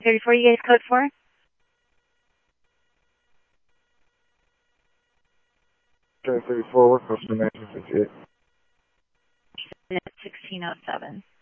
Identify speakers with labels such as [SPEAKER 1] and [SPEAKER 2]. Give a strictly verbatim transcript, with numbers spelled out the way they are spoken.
[SPEAKER 1] thirty-four, you guys code for?
[SPEAKER 2] thirty-four, we're customer nineteen fifty-eight.
[SPEAKER 1] sixteen oh seven.